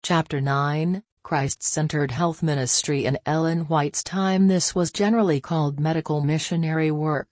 Chapter 9, Christ-Centered Health Ministry. In Ellen White's time, this was generally called medical missionary work.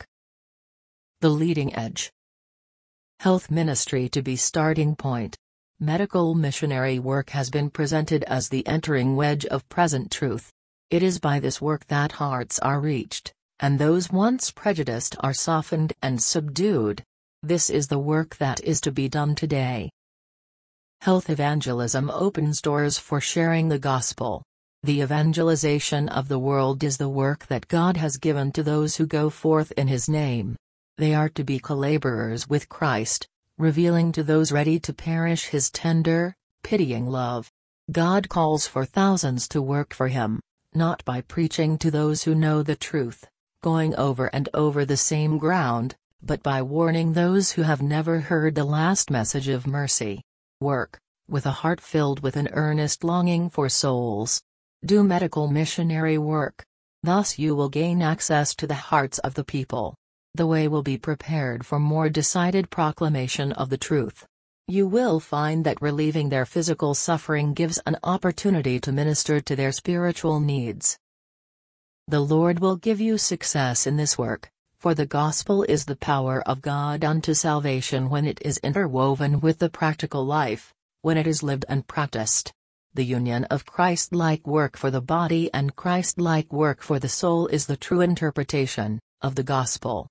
The leading edge. Health ministry to be starting point. Medical missionary work has been presented as the entering wedge of present truth. It is by this work that hearts are reached, and those once prejudiced are softened and subdued. This is the work that is to be done today. Health evangelism opens doors for sharing the gospel. The evangelization of the world is the work that God has given to those who go forth in His name. They are to be co-laborers with Christ, revealing to those ready to perish His tender, pitying love. God calls for thousands to work for Him, not by preaching to those who know the truth, going over and over the same ground, but by warning those who have never heard the last message of mercy. Work, with a heart filled with an earnest longing for souls. Do medical missionary work. Thus you will gain access to the hearts of the people. The way will be prepared for more decided proclamation of the truth. You will find that relieving their physical suffering gives an opportunity to minister to their spiritual needs. The Lord will give you success in this work, for the gospel is the power of God unto salvation when it is interwoven with the practical life, when it is lived and practiced. The union of Christ-like work for the body and Christ-like work for the soul is the true interpretation of the gospel.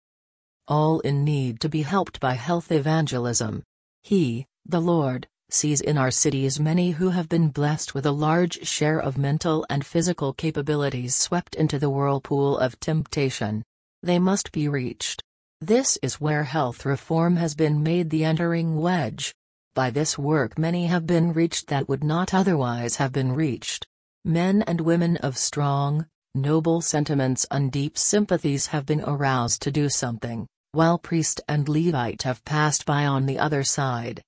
All in need to be helped by health evangelism. He, the Lord, sees in our cities many who have been blessed with a large share of mental and physical capabilities swept into the whirlpool of temptation. They must be reached. This is where health reform has been made the entering wedge. By this work many have been reached that would not otherwise have been reached. Men and women of strong, noble sentiments and deep sympathies have been aroused to do something, while priest and Levite have passed by on the other side.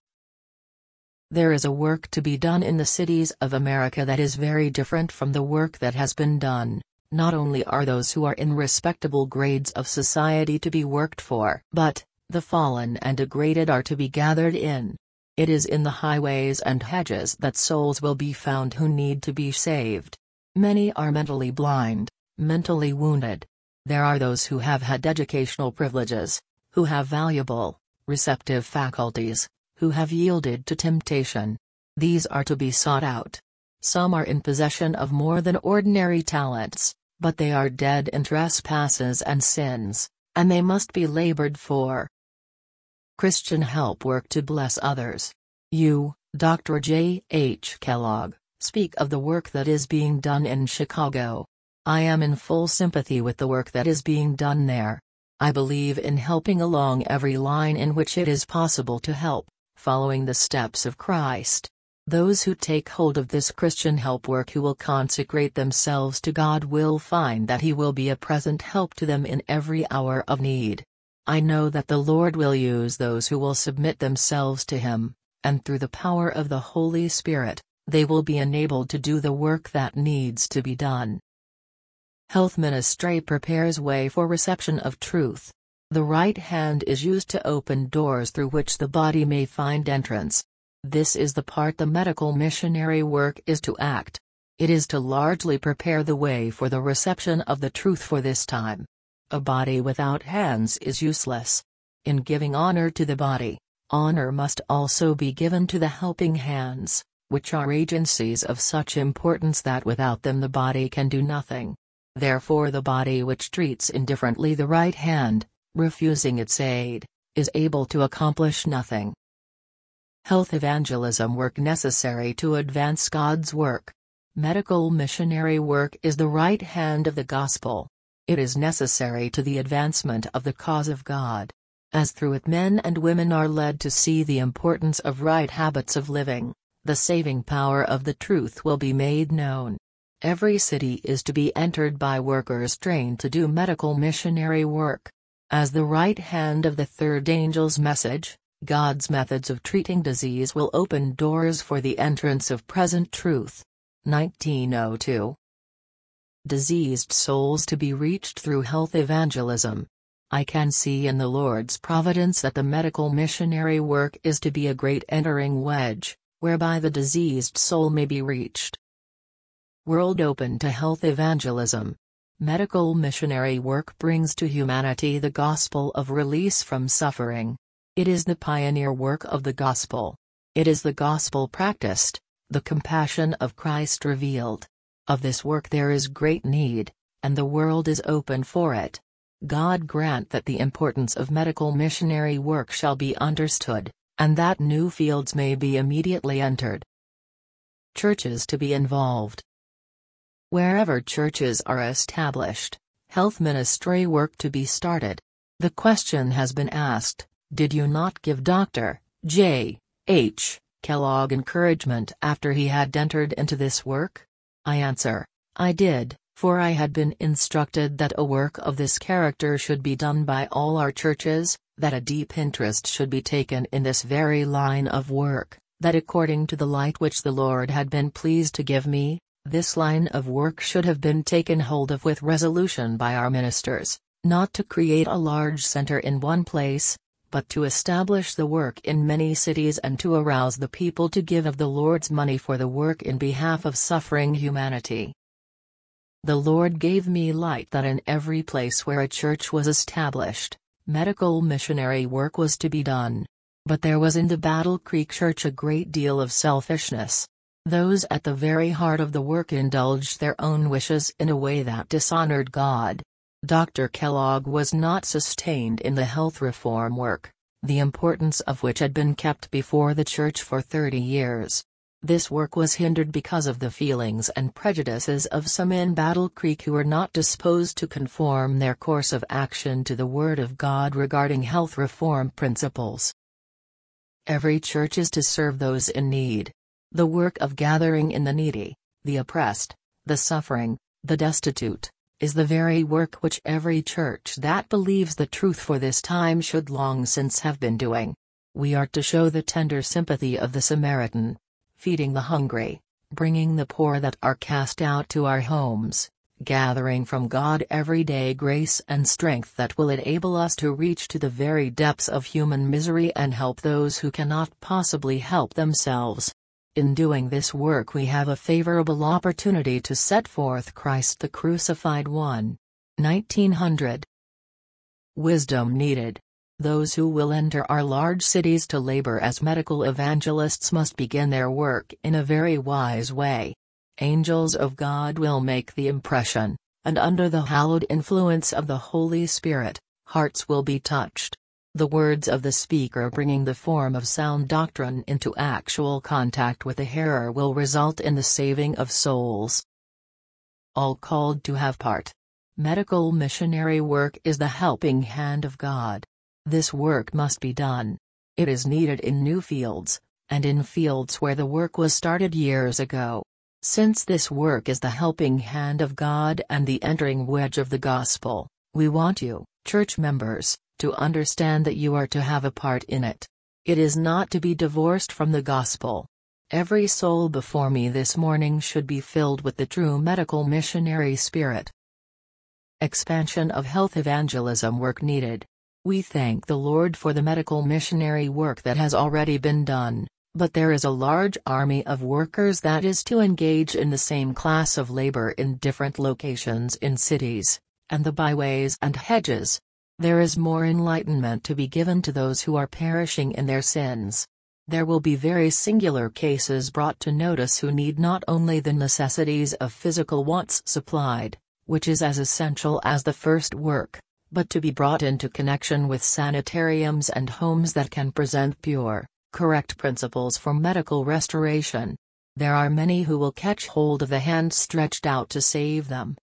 There is a work to be done in the cities of America that is very different from the work that has been done. Not only are those who are in respectable grades of society to be worked for, but the fallen and degraded are to be gathered in. It is in the highways and hedges that souls will be found who need to be saved. Many are mentally blind, mentally wounded. There are those who have had educational privileges, who have valuable, receptive faculties, who have yielded to temptation. These are to be sought out. Some are in possession of more than ordinary talents, but they are dead in trespasses and sins, and they must be labored for. Christian help work to bless others. You, Dr. J. H. Kellogg, speak of the work that is being done in Chicago. I am in full sympathy with the work that is being done there. I believe in helping along every line in which it is possible to help, following the steps of Christ. Those who take hold of this Christian help work, who will consecrate themselves to God, will find that He will be a present help to them in every hour of need. I know that the Lord will use those who will submit themselves to Him, and through the power of the Holy Spirit, they will be enabled to do the work that needs to be done. Health ministry prepares way for reception of truth. The right hand is used to open doors through which the body may find entrance. This is the part the medical missionary work is to act. It is to largely prepare the way for the reception of the truth for this time. A body without hands is useless. In giving honor to the body, honor must also be given to the helping hands, which are agencies of such importance that without them the body can do nothing. Therefore the body which treats indifferently the right hand, refusing its aid, is able to accomplish nothing. Health evangelism work necessary to advance God's work. Medical missionary work is the right hand of the gospel. It is necessary to the advancement of the cause of God. As through it men and women are led to see the importance of right habits of living, the saving power of the truth will be made known. Every city is to be entered by workers trained to do medical missionary work. As the right hand of the third angel's message, God's methods of treating disease will open doors for the entrance of present truth. 1902. Diseased souls to be reached through health evangelism. I can see in the Lord's providence that the medical missionary work is to be a great entering wedge, whereby the diseased soul may be reached. World open to health evangelism. Medical missionary work brings to humanity the gospel of release from suffering. It is the pioneer work of the gospel. It is the gospel practiced, the compassion of Christ revealed. Of this work there is great need, and the world is open for it. God grant that the importance of medical missionary work shall be understood, and that new fields may be immediately entered. Churches to be involved. Wherever churches are established, health ministry work to be started. The question has been asked, did you not give Dr. J. H. Kellogg encouragement after he had entered into this work? I answer, I did, for I had been instructed that a work of this character should be done by all our churches, that a deep interest should be taken in this very line of work, that according to the light which the Lord had been pleased to give me, this line of work should have been taken hold of with resolution by our ministers, not to create a large center in one place, but to establish the work in many cities and to arouse the people to give of the Lord's money for the work in behalf of suffering humanity. The Lord gave me light that in every place where a church was established, medical missionary work was to be done. But there was in the Battle Creek Church a great deal of selfishness. Those at the very heart of the work indulged their own wishes in a way that dishonored God. Dr. Kellogg was not sustained in the health reform work, the importance of which had been kept before the church for 30 years. This work was hindered because of the feelings and prejudices of some in Battle Creek who were not disposed to conform their course of action to the Word of God regarding health reform principles. Every church is to serve those in need. The work of gathering in the needy, the oppressed, the suffering, the destitute, is the very work which every church that believes the truth for this time should long since have been doing. We are to show the tender sympathy of the Samaritan, feeding the hungry, bringing the poor that are cast out to our homes, gathering from God every day grace and strength that will enable us to reach to the very depths of human misery and help those who cannot possibly help themselves. In doing this work we have a favorable opportunity to set forth Christ the Crucified One. 1900. Wisdom needed. Those who will enter our large cities to labor as medical evangelists must begin their work in a very wise way. Angels of God will make the impression, and under the hallowed influence of the Holy Spirit, hearts will be touched. The words of the speaker bringing the form of sound doctrine into actual contact with the hearer will result in the saving of souls. All called to have part. Medical missionary work is the helping hand of God. This work must be done. It is needed in new fields, and in fields where the work was started years ago. Since this work is the helping hand of God and the entering wedge of the gospel, we want you, church members, to understand that you are to have a part in it. It is not to be divorced from the gospel. Every soul before me this morning should be filled with the true medical missionary spirit. Expansion of health evangelism work needed. We thank the Lord for the medical missionary work that has already been done, but there is a large army of workers that is to engage in the same class of labor in different locations in cities, and the byways and hedges. There is more enlightenment to be given to those who are perishing in their sins. There will be very singular cases brought to notice who need not only the necessities of physical wants supplied, which is as essential as the first work, but to be brought into connection with sanitariums and homes that can present pure, correct principles for medical restoration. There are many who will catch hold of the hand stretched out to save them.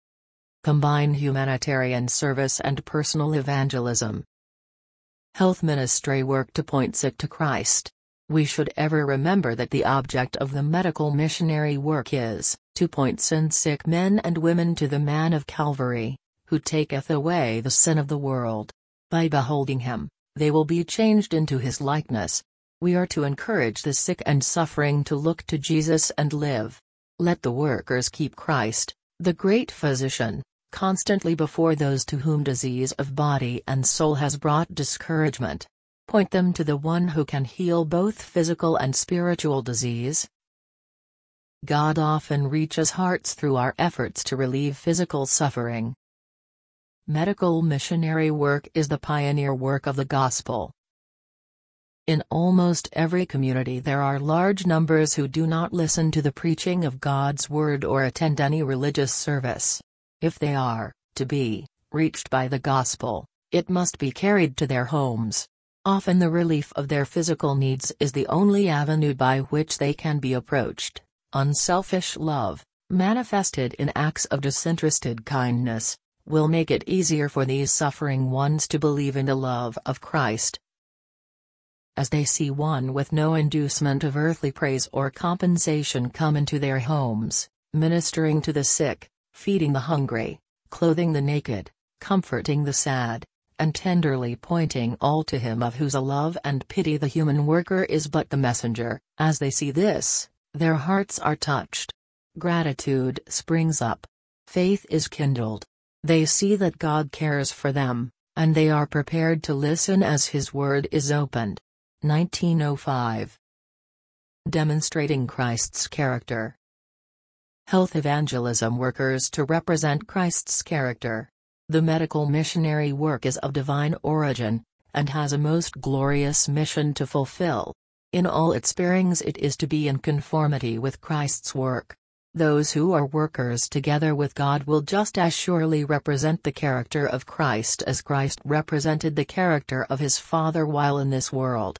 Combine humanitarian service and personal evangelism. Health ministry work to point sick to Christ. We should ever remember that the object of the medical missionary work is to point sin-sick men and women to the man of Calvary, who taketh away the sin of the world. By beholding him, they will be changed into his likeness. We are to encourage the sick and suffering to look to Jesus and live. Let the workers keep Christ, the great physician, constantly before those to whom disease of body and soul has brought discouragement. Point them to the one who can heal both physical and spiritual disease. God often reaches hearts through our efforts to relieve physical suffering. Medical missionary work is the pioneer work of the gospel. In almost every community there are large numbers who do not listen to the preaching of God's word or attend any religious service. If they are to be reached by the gospel, it must be carried to their homes. Often the relief of their physical needs is the only avenue by which they can be approached. Unselfish love, manifested in acts of disinterested kindness, will make it easier for these suffering ones to believe in the love of Christ. As they see one with no inducement of earthly praise or compensation come into their homes, ministering to the sick, feeding the hungry, clothing the naked, comforting the sad, and tenderly pointing all to Him of whose love and pity the human worker is but the messenger, as they see this, their hearts are touched. Gratitude springs up. Faith is kindled. They see that God cares for them, and they are prepared to listen as His word is opened. 1905. Demonstrating Christ's character. Health evangelism workers to represent Christ's character. The medical missionary work is of divine origin, and has a most glorious mission to fulfill. In all its bearings it is to be in conformity with Christ's work. Those who are workers together with God will just as surely represent the character of Christ as Christ represented the character of His Father while in this world.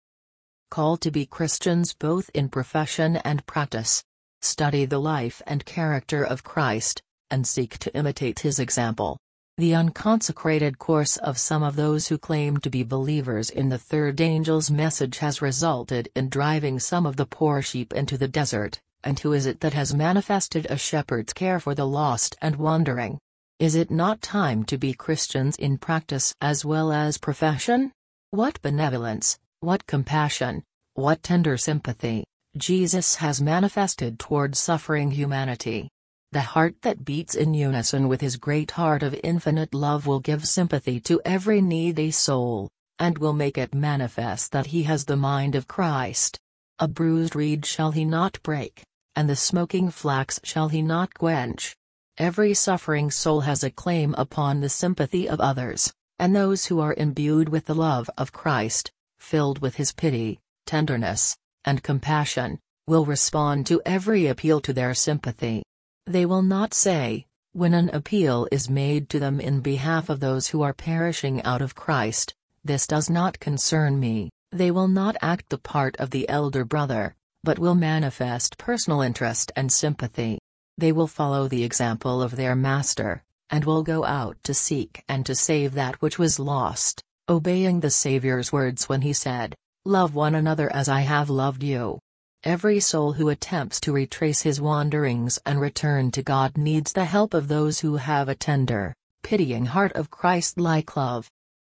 Call to be Christians both in profession and practice. Study the life and character of Christ, and seek to imitate His example. The unconsecrated course of some of those who claim to be believers in the third angel's message has resulted in driving some of the poor sheep into the desert, and who is it that has manifested a shepherd's care for the lost and wandering? Is it not time to be Christians in practice as well as profession? What benevolence, what compassion, what tender sympathy, Jesus has manifested toward suffering humanity. The heart that beats in unison with His great heart of infinite love will give sympathy to every needy soul, and will make it manifest that He has the mind of Christ. A bruised reed shall He not break, and the smoking flax shall He not quench. Every suffering soul has a claim upon the sympathy of others, and those who are imbued with the love of Christ, filled with His pity, tenderness, and compassion, will respond to every appeal to their sympathy. They will not say, when an appeal is made to them in behalf of those who are perishing out of Christ, "This does not concern me." They will not act the part of the elder brother, but will manifest personal interest and sympathy. They will follow the example of their Master, and will go out to seek and to save that which was lost, obeying the Savior's words when He said, "Love one another as I have loved you." Every soul who attempts to retrace his wanderings and return to God needs the help of those who have a tender, pitying heart of Christ-like love.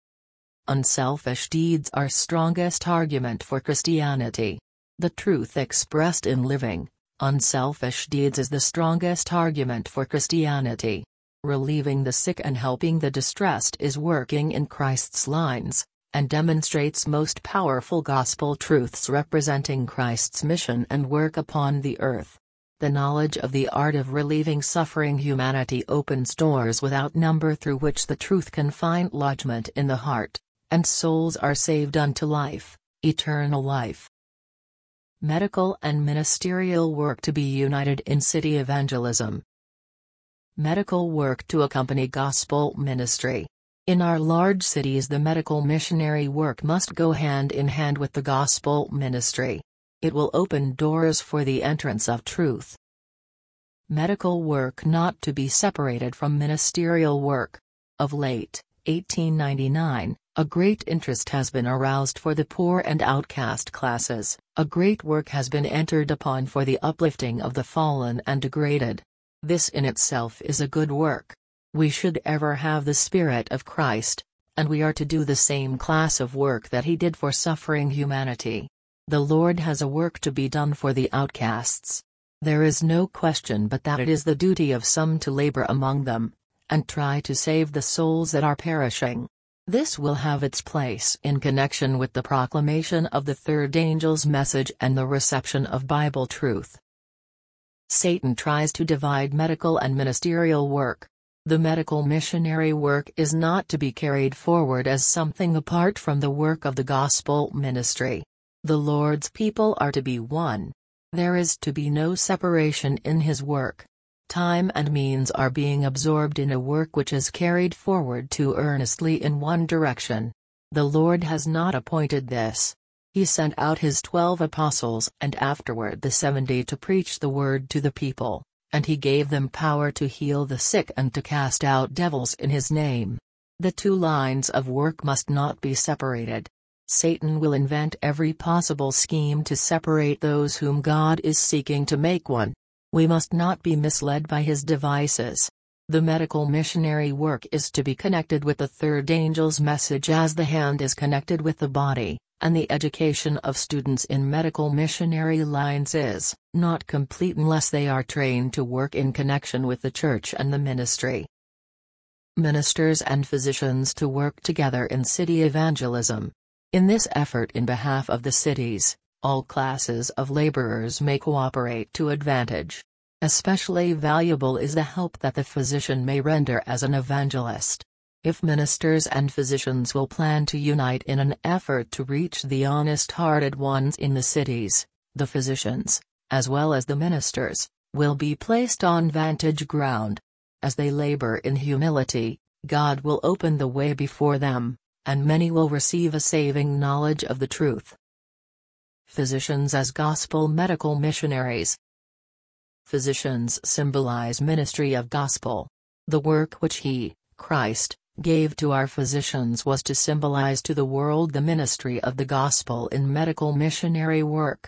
Unselfish deeds are strongest argument for Christianity. The truth expressed in living, unselfish deeds is the strongest argument for Christianity. Relieving the sick and helping the distressed is working in Christ's lines, and demonstrates most powerful gospel truths representing Christ's mission and work upon the earth. The knowledge of the art of relieving suffering humanity opens doors without number through which the truth can find lodgment in the heart, and souls are saved unto life, eternal life. Medical and ministerial work to be united in city evangelism. Medical work to accompany gospel ministry. In our large cities the medical missionary work must go hand in hand with the gospel ministry. It will open doors for the entrance of truth. Medical work not to be separated from ministerial work. Of late, 1899, a great interest has been aroused for the poor and outcast classes. A great work has been entered upon for the uplifting of the fallen and degraded. This in itself is a good work. We should ever have the Spirit of Christ, and we are to do the same class of work that He did for suffering humanity. The Lord has a work to be done for the outcasts. There is no question but that it is the duty of some to labor among them, and try to save the souls that are perishing. This will have its place in connection with the proclamation of the third angel's message and the reception of Bible truth. Satan tries to divide medical and ministerial work. The medical missionary work is not to be carried forward as something apart from the work of the gospel ministry. The Lord's people are to be one. There is to be no separation in his work. Time and means are being absorbed in a work which is carried forward too earnestly in one direction. The Lord has not appointed this. He sent out his 12 apostles and afterward the 70 to preach the word to the people, and he gave them power to heal the sick and to cast out devils in his name. The two lines of work must not be separated. Satan will invent every possible scheme to separate those whom God is seeking to make one. We must not be misled by his devices. The medical missionary work is to be connected with the third angel's message as the hand is connected with the body, and the education of students in medical missionary lines is not complete unless they are trained to work in connection with the church and the ministry. Ministers and physicians to work together in city evangelism. In this effort in behalf of the cities, all classes of laborers may cooperate to advantage. Especially valuable is the help that the physician may render as an evangelist. If ministers and physicians will plan to unite in an effort to reach the honest-hearted ones in the cities, the physicians, as well as the ministers, will be placed on vantage ground. As they labor in humility, God will open the way before them, and many will receive a saving knowledge of the truth. Physicians as gospel medical missionaries. Physicians symbolize ministry of gospel. The work which he, Christ, gave to our physicians was to symbolize to the world the ministry of the gospel in medical missionary work.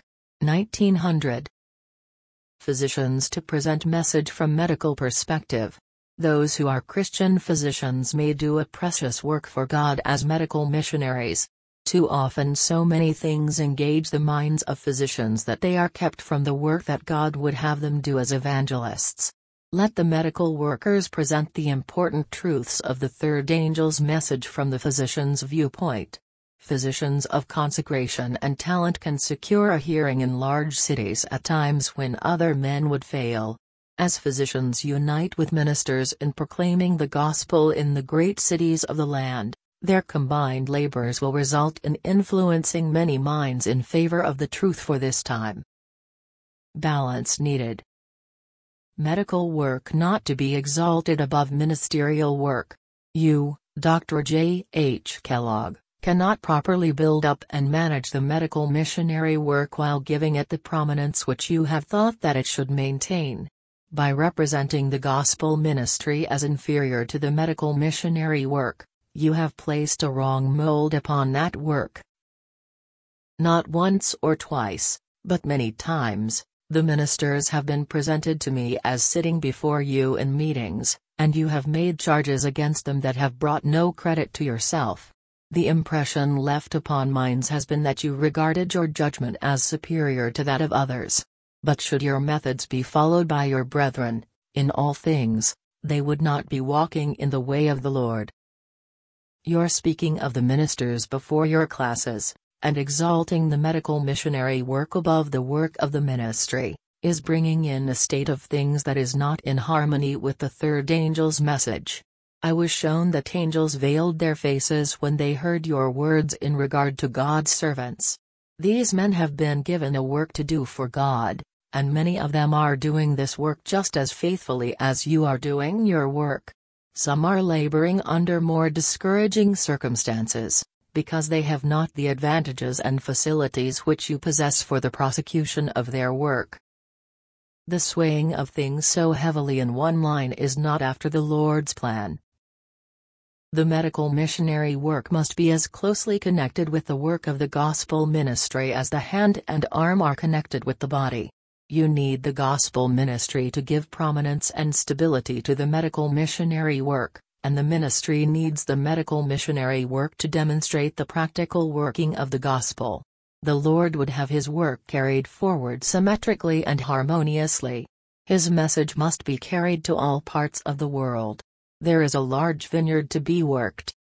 1900. Physicians to present message from medical perspective. Those who are Christian physicians may do a precious work for God as medical missionaries. Too often so many things engage the minds of physicians that they are kept from the work that God would have them do as evangelists. Let the medical workers present the important truths of the third angel's message from the physician's viewpoint. Physicians of consecration and talent can secure a hearing in large cities at times when other men would fail. As physicians unite with ministers in proclaiming the gospel in the great cities of the land, their combined labors will result in influencing many minds in favor of the truth for this time. Balance needed. Medical work not to be exalted above ministerial work. You, Dr. J. H. Kellogg, cannot properly build up and manage the medical missionary work while giving it the prominence which you have thought that it should maintain. By representing the gospel ministry as inferior to the medical missionary work, you have placed a wrong mold upon that work. Not once or twice, but many times, the ministers have been presented to me as sitting before you in meetings, and you have made charges against them that have brought no credit to yourself. The impression left upon minds has been that you regarded your judgment as superior to that of others. But should your methods be followed by your brethren, in all things, they would not be walking in the way of the Lord. Your speaking of the ministers before your classes, and exalting the medical missionary work above the work of the ministry, is bringing in a state of things that is not in harmony with the third angel's message. I was shown that angels veiled their faces when they heard your words in regard to God's servants. These men have been given a work to do for God, and many of them are doing this work just as faithfully as you are doing your work. Some are laboring under more discouraging circumstances, because they have not the advantages and facilities which you possess for the prosecution of their work. The swaying of things so heavily in one line is not after the Lord's plan. The medical missionary work must be as closely connected with the work of the gospel ministry as the hand and arm are connected with the body. You need the gospel ministry to give prominence and stability to the medical missionary work, and the ministry needs the medical missionary work to demonstrate the practical working of the gospel. The Lord would have his work carried forward symmetrically and harmoniously. His message must be carried to all parts of the world. There is a large vineyard to be worked.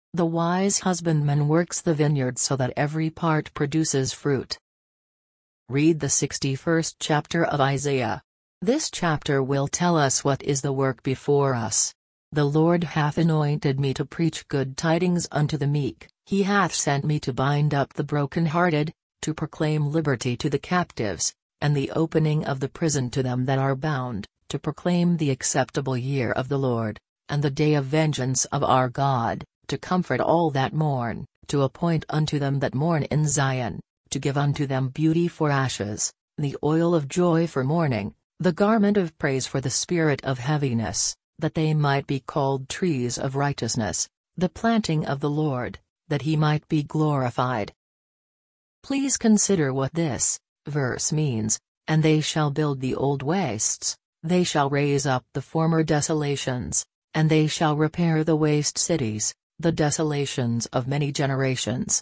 The wise husbandman works the vineyard so that every part produces fruit. Read the 61st chapter of Isaiah. This chapter will tell us what is the work before us. The Lord hath anointed me to preach good tidings unto the meek. He hath sent me to bind up the brokenhearted, to proclaim liberty to the captives, and the opening of the prison to them that are bound, to proclaim the acceptable year of the Lord, and the day of vengeance of our God, to comfort all that mourn, to appoint unto them that mourn in Zion, to give unto them beauty for ashes, the oil of joy for mourning, the garment of praise for the spirit of heaviness, that they might be called trees of righteousness, the planting of the Lord, that he might be glorified. Please consider what this verse means. And they shall build the old wastes, they shall raise up the former desolations, and they shall repair the waste cities, the desolations of many generations.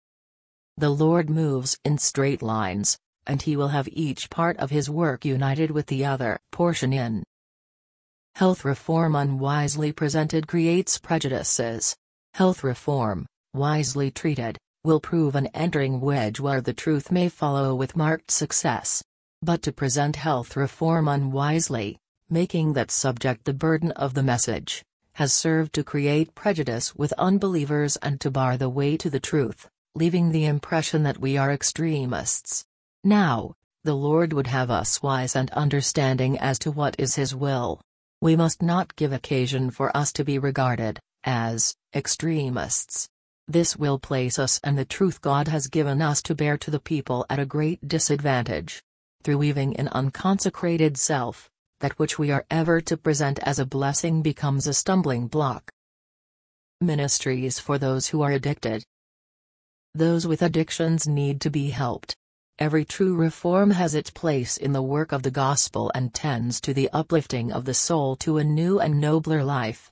The Lord moves in straight lines, and he will have each part of his work united with the other portion in. Health reform unwisely presented creates prejudices. Health reform, wisely treated, will prove an entering wedge where the truth may follow with marked success. But to present health reform unwisely, making that subject the burden of the message, has served to create prejudice with unbelievers and to bar the way to the truth, leaving the impression that we are extremists. Now, the Lord would have us wise and understanding as to what is his will. We must not give occasion for us to be regarded as extremists. This will place us and the truth God has given us to bear to the people at a great disadvantage. Through weaving in unconsecrated self, that which we are ever to present as a blessing becomes a stumbling block. Ministries for those who are addicted. Those with addictions need to be helped. Every true reform has its place in the work of the gospel and tends to the uplifting of the soul to a new and nobler life.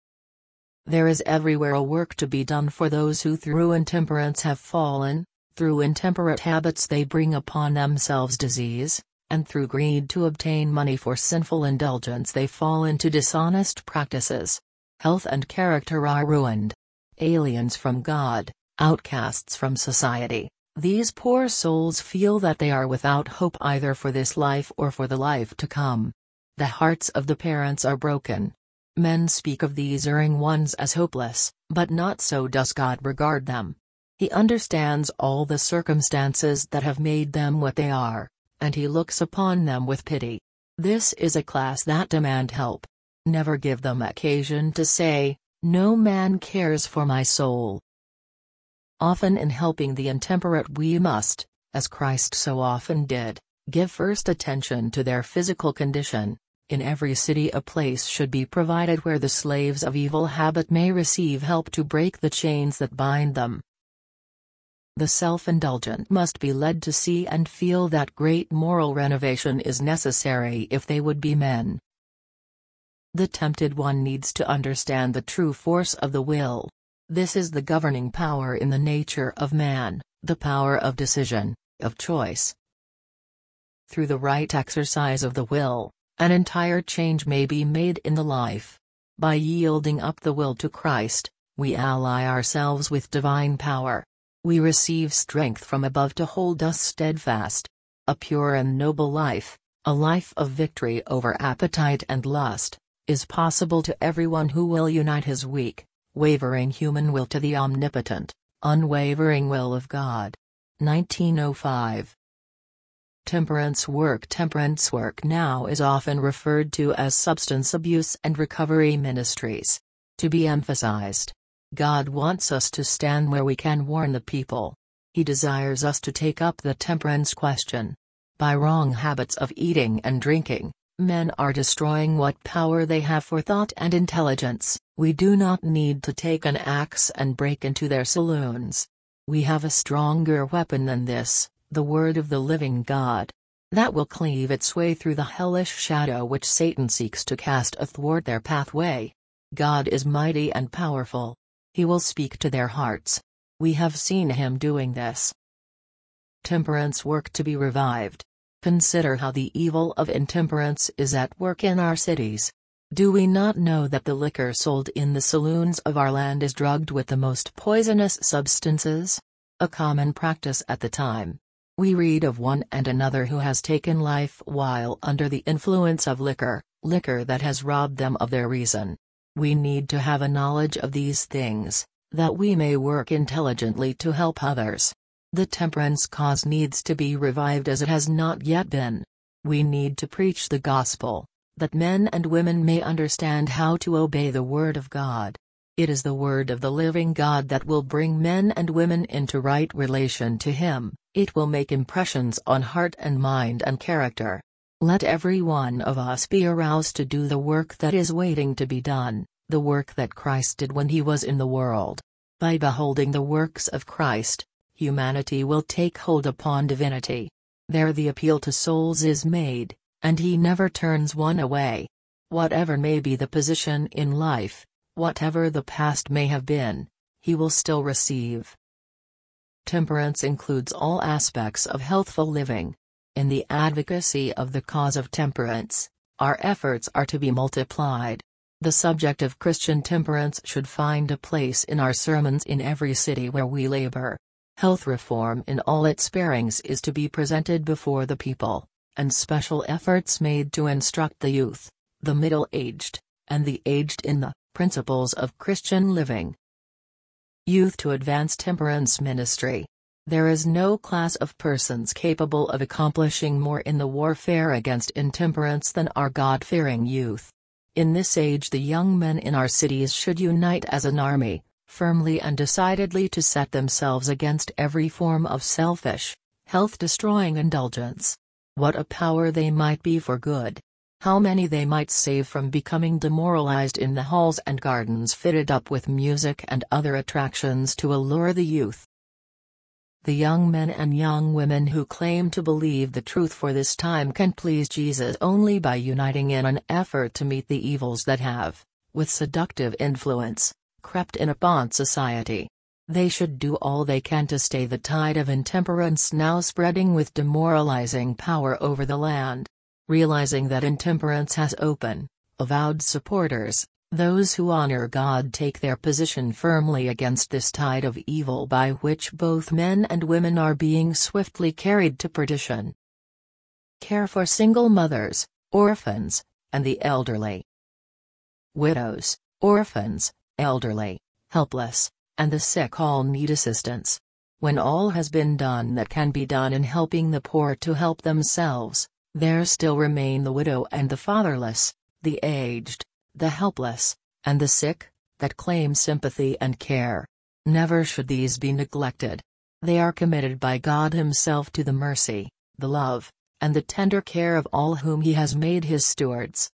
There is everywhere a work to be done for those who through intemperance have fallen, through intemperate habits they bring upon themselves disease, and through greed to obtain money for sinful indulgence they fall into dishonest practices. Health and character are ruined. Aliens from God, outcasts from society. These poor souls feel that they are without hope either for this life or for the life to come. The hearts of the parents are broken. Men speak of these erring ones as hopeless, but not so does God regard them. He understands all the circumstances that have made them what they are, and he looks upon them with pity. This is a class that demand help. Never give them occasion to say, "No man cares for my soul." Often in helping the intemperate we must, as Christ so often did, give first attention to their physical condition. In every city a place should be provided where the slaves of evil habit may receive help to break the chains that bind them. The self-indulgent must be led to see and feel that great moral renovation is necessary if they would be men. The tempted one needs to understand the true force of the will. This is the governing power in the nature of man, the power of decision, of choice. Through the right exercise of the will, an entire change may be made in the life. By yielding up the will to Christ, we ally ourselves with divine power. We receive strength from above to hold us steadfast. A pure and noble life, a life of victory over appetite and lust, is possible to everyone who will unite his weak, wavering human will to the omnipotent, unwavering will of God. 1905. Temperance work now is often referred to as substance abuse and recovery ministries. To be emphasized. God wants us to stand where we can warn the people. He desires us to take up the temperance question. By wrong habits of eating and drinking, men are destroying what power they have for thought and intelligence. We do not need to take an axe and break into their saloons. We have a stronger weapon than this, the word of the living God. That will cleave its way through the hellish shadow which Satan seeks to cast athwart their pathway. God is mighty and powerful. He will speak to their hearts. We have seen him doing this. Temperance work to be revived. Consider how the evil of intemperance is at work in our cities. Do we not know that the liquor sold in the saloons of our land is drugged with the most poisonous substances? A common practice at the time. We read of one and another who has taken life while under the influence of liquor that has robbed them of their reason. We need to have a knowledge of these things, that we may work intelligently to help others. The temperance cause needs to be revived as it has not yet been. We need to preach the gospel, that men and women may understand how to obey the word of God. It is the word of the living God that will bring men and women into right relation to Him. It will make impressions on heart and mind and character. Let every one of us be aroused to do the work that is waiting to be done, the work that Christ did when He was in the world. By beholding the works of Christ, humanity will take hold upon divinity. There the appeal to souls is made, and He never turns one away. Whatever may be the position in life, whatever the past may have been, He will still receive. Temperance includes all aspects of healthful living. In the advocacy of the cause of temperance, our efforts are to be multiplied. The subject of Christian temperance should find a place in our sermons in every city where we labor. Health reform in all its bearings is to be presented before the people, and special efforts made to instruct the youth, the middle-aged, and the aged in the principles of Christian living. Youth to advance temperance ministry. There is no class of persons capable of accomplishing more in the warfare against intemperance than our God-fearing youth. In this age the young men in our cities should unite as an army, firmly and decidedly to set themselves against every form of selfish, health-destroying indulgence. What a power they might be for good! How many they might save from becoming demoralized in the halls and gardens fitted up with music and other attractions to allure the youth. The young men and young women who claim to believe the truth for this time can please Jesus only by uniting in an effort to meet the evils that have, with seductive influence, crept in upon society. They should do all they can to stay the tide of intemperance now spreading with demoralizing power over the land. Realizing that intemperance has open, avowed supporters, those who honor God take their position firmly against this tide of evil by which both men and women are being swiftly carried to perdition. Care for single mothers, orphans, and the elderly. Widows, orphans, elderly, helpless, and the sick all need assistance. When all has been done that can be done in helping the poor to help themselves, there still remain the widow and the fatherless, the aged, the helpless, and the sick, that claim sympathy and care. Never should these be neglected. They are committed by God Himself to the mercy, the love, and the tender care of all whom He has made His stewards.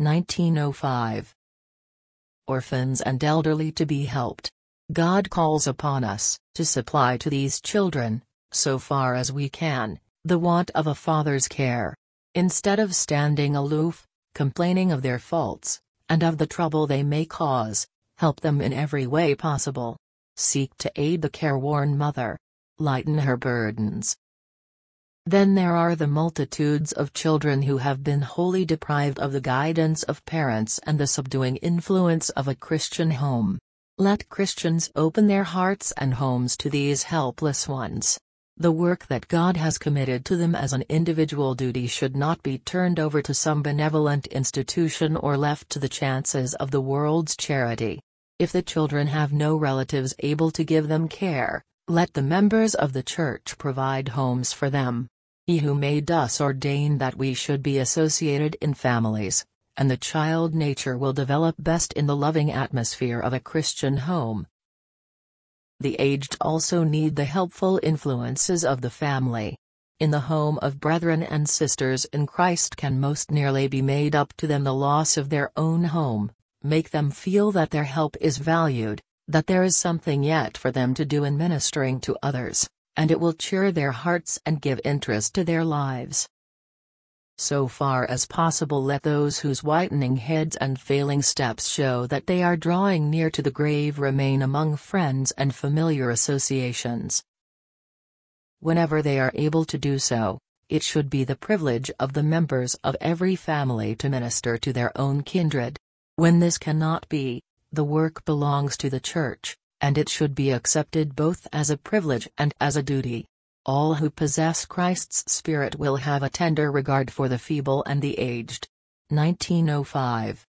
1905. Orphans and elderly to be helped. God calls upon us to supply to these children, so far as we can, the want of a father's care. Instead of standing aloof, complaining of their faults, and of the trouble they may cause, help them in every way possible. Seek to aid the careworn mother. Lighten her burdens. Then there are the multitudes of children who have been wholly deprived of the guidance of parents and the subduing influence of a Christian home. Let Christians open their hearts and homes to these helpless ones. The work that God has committed to them as an individual duty should not be turned over to some benevolent institution or left to the chances of the world's charity. If the children have no relatives able to give them care, let the members of the church provide homes for them. He who made us ordained that we should be associated in families, and the child nature will develop best in the loving atmosphere of a Christian home. The aged also need the helpful influences of the family. In the home of brethren and sisters in Christ can most nearly be made up to them the loss of their own home, make them feel that their help is valued, that there is something yet for them to do in ministering to others, and it will cheer their hearts and give interest to their lives. So far as possible let those whose whitening heads and failing steps show that they are drawing near to the grave remain among friends and familiar associations. Whenever they are able to do so, it should be the privilege of the members of every family to minister to their own kindred. When this cannot be, the work belongs to the Church, and it should be accepted both as a privilege and as a duty. All who possess Christ's Spirit will have a tender regard for the feeble and the aged. 1905.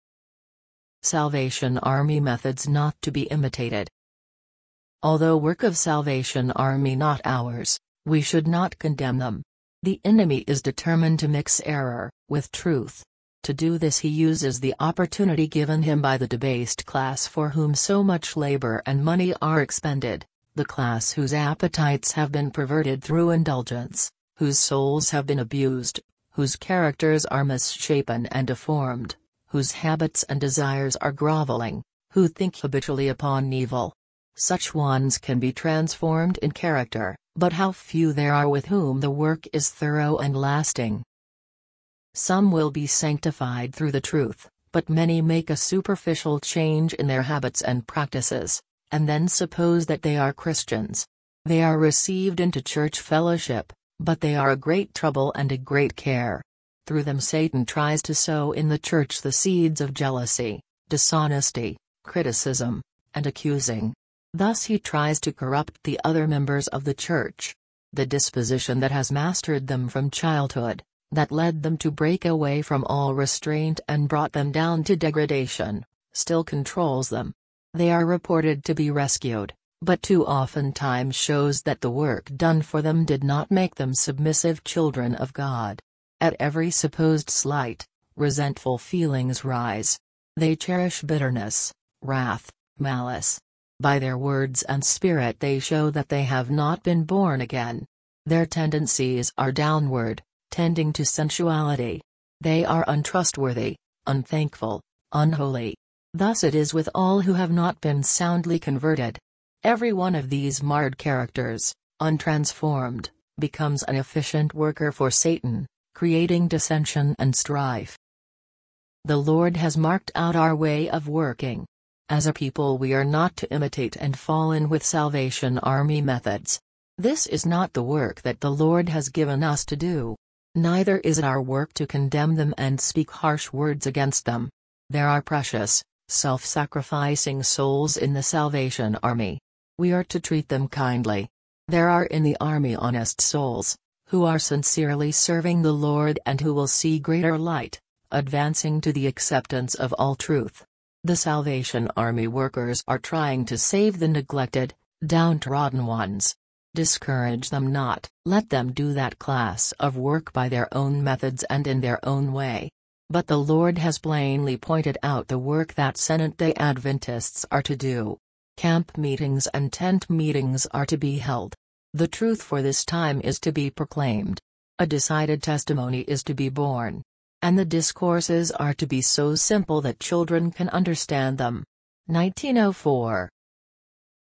Salvation Army methods not to be imitated. Although work of Salvation Army not ours, we should not condemn them. The enemy is determined to mix error with truth. To do this he uses the opportunity given him by the debased class for whom so much labor and money are expended, the class whose appetites have been perverted through indulgence, whose souls have been abused, whose characters are misshapen and deformed, whose habits and desires are groveling, who think habitually upon evil. Such ones can be transformed in character, but how few there are with whom the work is thorough and lasting. Some will be sanctified through the truth, but many make a superficial change in their habits and practices, and then suppose that they are Christians. They are received into church fellowship, but they are a great trouble and a great care. Through them Satan tries to sow in the church the seeds of jealousy, dishonesty, criticism, and accusing. Thus he tries to corrupt the other members of the church. The disposition that has mastered them from childhood, that led them to break away from all restraint and brought them down to degradation, still controls them. They are reported to be rescued, but too often time shows that the work done for them did not make them submissive children of God. At every supposed slight, resentful feelings rise. They cherish bitterness, wrath, malice. By their words and spirit they show that they have not been born again. Their tendencies are downward, tending to sensuality. They are untrustworthy, unthankful, unholy. Thus it is with all who have not been soundly converted. Every one of these marred characters, untransformed, becomes an efficient worker for Satan, creating dissension and strife. The Lord has marked out our way of working. As a people we are not to imitate and fall in with Salvation Army methods. This is not the work that the Lord has given us to do. Neither is it our work to condemn them and speak harsh words against them. There are precious, self-sacrificing souls in the Salvation Army. We are to treat them kindly. There are in the army honest souls, who are sincerely serving the Lord and who will see greater light, advancing to the acceptance of all truth. The Salvation Army workers are trying to save the neglected, downtrodden ones. Discourage them not, let them do that class of work by their own methods and in their own way. But the Lord has plainly pointed out the work that Seventh-day Adventists are to do. Camp meetings and tent meetings are to be held. The truth for this time is to be proclaimed. A decided testimony is to be borne. And the discourses are to be so simple that children can understand them. 1904